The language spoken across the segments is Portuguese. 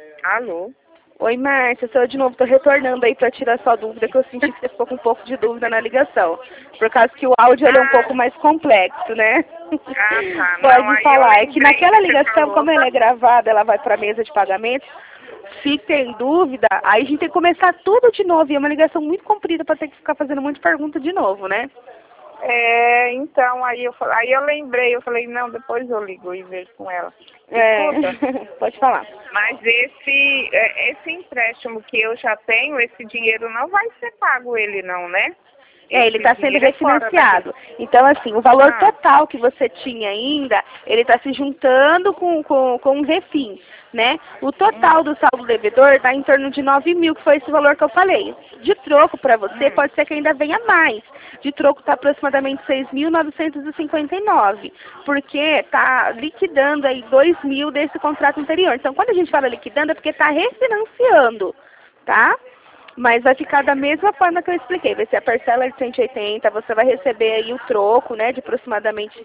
Alô? Oi, Márcia, sou eu de novo, tô retornando aí para tirar sua dúvida, que eu senti que você ficou com um pouco de dúvida na ligação. Por causa que o áudio ele é um pouco mais complexo, né? Ah, tá. Não, Pode aí eu falar. É que lembrei naquela que você ligação, falou. como ela é gravada, ela vai para a mesa de pagamento. Se tem dúvida, aí a gente tem que começar tudo de novo. E é uma ligação muito comprida para ter que ficar fazendo muita pergunta de novo, né? Então, aí eu lembrei, eu falei, não, depois eu ligo e vejo com ela. É, Escuta, pode falar. mas esse empréstimo que eu já tenho, esse dinheiro não vai ser pago ele não, né? Ele Esse está sendo dinheiro é fora refinanciado. Então, assim, o valor Ah, total que você tinha ainda, ele está se juntando com o refim, né? O total do saldo devedor está em torno de 9.000, que foi esse valor que eu falei. De troco para você, pode ser que ainda venha mais. De troco está aproximadamente 6.959, porque está liquidando aí 2.000 desse contrato anterior. Então, quando a gente fala liquidando, é porque está refinanciando, tá? Mas vai ficar da mesma forma que eu expliquei. Vai ser a parcela de 180, você vai receber aí o troco, né, de aproximadamente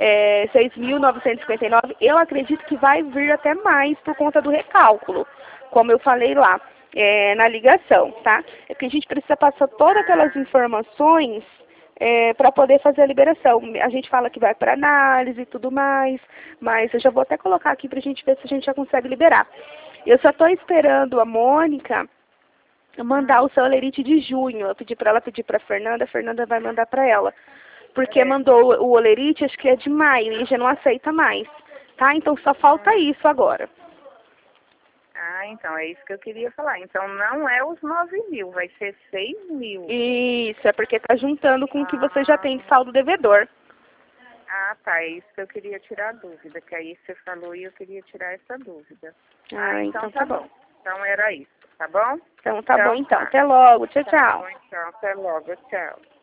6.959. Eu acredito que vai vir até mais por conta do recálculo, como eu falei lá na ligação, tá? É que a gente precisa passar todas aquelas informações para poder fazer a liberação. A gente fala que vai para análise e tudo mais, mas eu já vou até colocar aqui para a gente ver se a gente já consegue liberar. Eu só estou esperando a Mônica mandar o seu olerite de junho. Eu pedi para ela pedir para a Fernanda vai mandar para ela. Porque mandou o olerite, acho que é de maio, e já não aceita mais. Tá? Então só falta isso agora. então, é isso que eu queria falar. Então, não é os 9.000, vai ser 6.000. Isso, é porque tá juntando com o que você já tem de saldo devedor. Tá, é isso que eu queria tirar a dúvida, que aí você falou e eu queria tirar essa dúvida. Então tá bom. Então era isso, tá bom? Então tá bom então. Até logo. Tchau, Tá tchau. bom, então. Até logo. Tchau.